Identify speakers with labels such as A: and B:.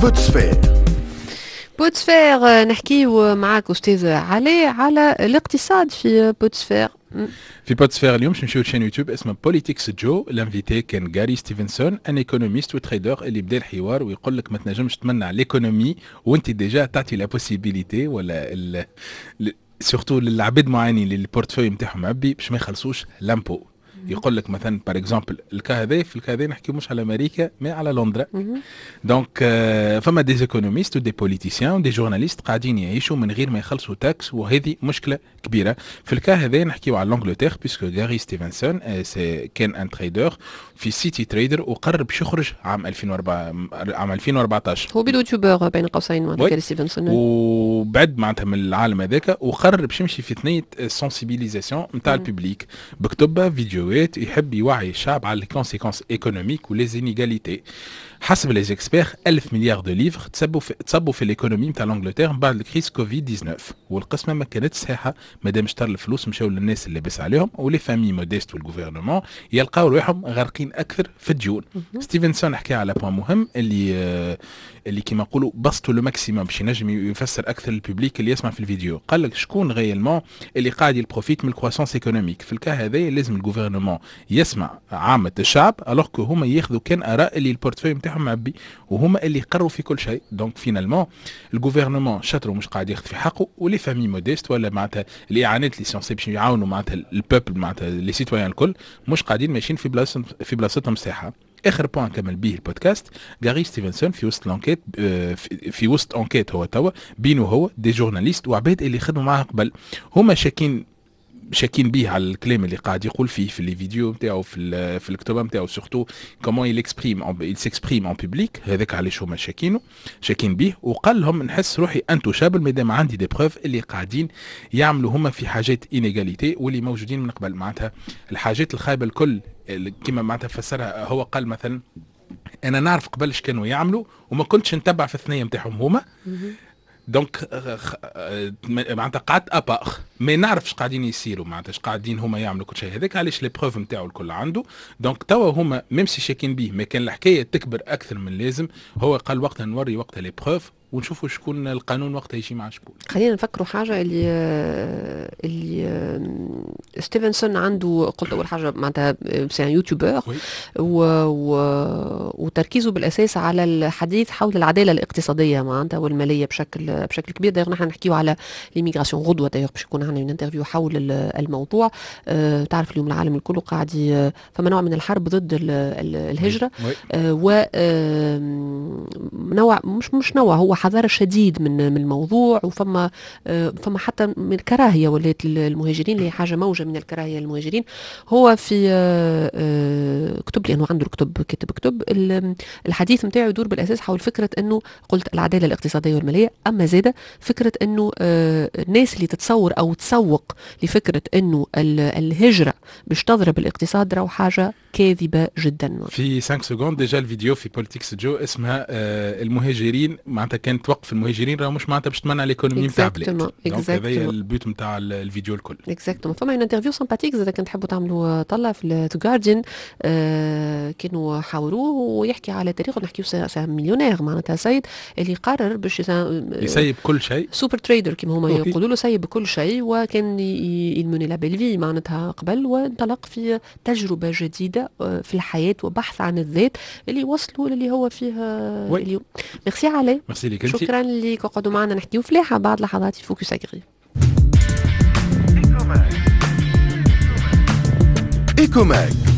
A: بوتسفير نحكيو معاك أستاذ علي على الاقتصاد في بوتسفير.
B: في بوتسفير اليوم نمشيو لشين يوتيوب اسمه بوليتيكس جو. الانفيتي كان غاري ستيفنسون ان ايكونوميست وتريدر اللي بدا الحوار ويقول لك ما تنجمش تمنع ليكونومي وانت ديجا تعطي لا بوسيبيليتي ولا سورتو للعباد معينين اللي البورتفوي نتاعهم معبي باش ما يخلصوش لامبو. يقول لك مثلا بار اكزومبل الكا هذا نحكيو مش على امريكا ما على لندن. دونك فما دي ايكونوميست ودي بوليتيسيان ودي جورناليست قاعدين يعيشوا من غير ما يخلصوا تاكس، وهذه مشكله كبيره. في الكا هذا نحكيو على لانجلتير بيسكو غاري ستيفنسون كان ان تريدر في سيتي تريدر وقرر باش يخرج عام 2014.
A: هو يوتيوبر بين قوسين معناتها غاري ستيفنسون،
B: وبعد معناتها من العالم هذاك وقرر باش يمشي في ثنيه سونسيبيليزاسيون نتاع الببليك بكتبه فيديو يحب يوعي الشعب على الكونسيكونس ايكونوميك وليزينيغاليتي. حسب لي زيكسبير 1000 مليار دو ليفر تصبوا في الايكونومي نتاع لانجلتير من بعد الكريس كوفيد 19، والقسمه ما كانتش صحيحه مادام شطر الفلوس مشاو للناس اللي لاباس عليهم ولي فامي موديست والغوفرنمون يلقاو روحهم غارقين اكثر في الديون. ستيفنسون حكى على بوان مهم اللي كيما نقولوا بسطوا لو ماكسيموم باش ينجم يفسر اكثر للبوبليك اللي يسمع في الفيديو. قال لك شكون غيالمون اللي قاعد يبروفيت من الكرواسونس ايكونوميك. في الكا هذا لازم الغوفرنمون يسمع عامه الشعب الوغ كو هما ياخذوا كان اراء اللي البورتفوي نتاعهم معبي وهما اللي يقرروا في كل شيء. دونك فينالمون الغوفرنمون شاطر مش قاعد ياخذ في حقه، ولي فامي موديست ولا معناتها الاعانات اللي سونسي باش يعاونوا معناتها البوبل معناتها لي سيتويان الكل مش قاعدين ماشيين في بلاصتهم صحه. اخر بوان كمل به البودكاست غاري ستيفنسون في وسط لانكيت في وسط انكيت هو توا بينه هو دي جورناليست وعباد اللي خدموا معاه قبل هما شاكين به على الكلام اللي قاعد يقول فيه في لي فيديو نتاعو في الكتابه نتاعو سورتو كومون il s'exprime en public. هذاك علاش هما شاكين به، وقال لهم نحس روحي انتوشابل مادام عندي دي بروف اللي قاعدين يعملوا هما في حاجات انيغاليتي واللي موجودين من قبل. معناتها الحاجات الخايبه الكل كما معناتها فسرها هو قال مثلا انا نعرف قبلش كانوا يعملوا وما كنتش نتبع في الثنيه نتاعهم هما دونك معناتها قعدت اباخ ما نعرفش قاعدين يصيروا معناتها قاعدين هما يعملوا كل شيء. هذاك علاش لي بروف نتاعو الكل عنده. دونك توا هما ميمسي شاكين بيه ما كان الحكايه تكبر اكثر من لازم. هو قال وقتها نوري وقتها لي بروف ونشوفوا شكون القانون وقتها يجي مع شكون.
A: خلينا نفكروا حاجه اللي ستيفنسون عنده. قلت اول حاجه معناتها سي يوتيوبر وتركيزه بالاساس على الحديث حول العداله الاقتصاديه معناتها والماليه بشكل كبير. داير نحن نحكيو على ليميغراسيون غدوه داير باش يكون عندنا انترفيو حول الموضوع. تعرف اليوم العالم الكل قاعد فما نوع من الحرب ضد الهجره و نوع مش نوع هو حذر شديد من الموضوع. وفما حتى من الكراهيه ولات المهاجرين اللي هي حاجه موجه من الكراهيه للمهاجرين. هو في كتب لانه عنده كاتب كتب الحديث نتاعو يدور بالاساس حول فكره انه قلت العداله الاقتصاديه والماليه، اما زاده فكره انه الناس اللي تتصور او تسوق لفكره انه الهجره باش تضرب الاقتصاد راهو حاجه كاذبه جدا. في
B: 5 سكوند ديجا الفيديو في بوليتيكس جو اسمها المهاجرين معناتها كانت توقف المهاجرين راهو مش معناتها باش تمنع ليكونومي نتاع البلاد. دونك هذا البيوت نتاع الفيديو الكل.
A: اكزاكتومون. فما انترفيو سامباتيك اذا كنت تحبوا تعملوا طلع في ذا جارديان كانوا حاوروه ويحكي على تاريخه. نحكيو مليونير معناتها سيد اللي قرر باش
B: يسيب كل شيء سوبر
A: تريدر كما هما يقولوا له سيب كل شيء وكان يمني لا بيلفي معناتها قبل وانطلق في تجربه جديده في الحياه وبحث عن الذات اللي وصلوا للي هو فيها اليوم. ميرسي علي. شكرا لك وقعدوا معنا نحكيو فلاحه بعد لحظات فوكس اغري.
C: إيكوماك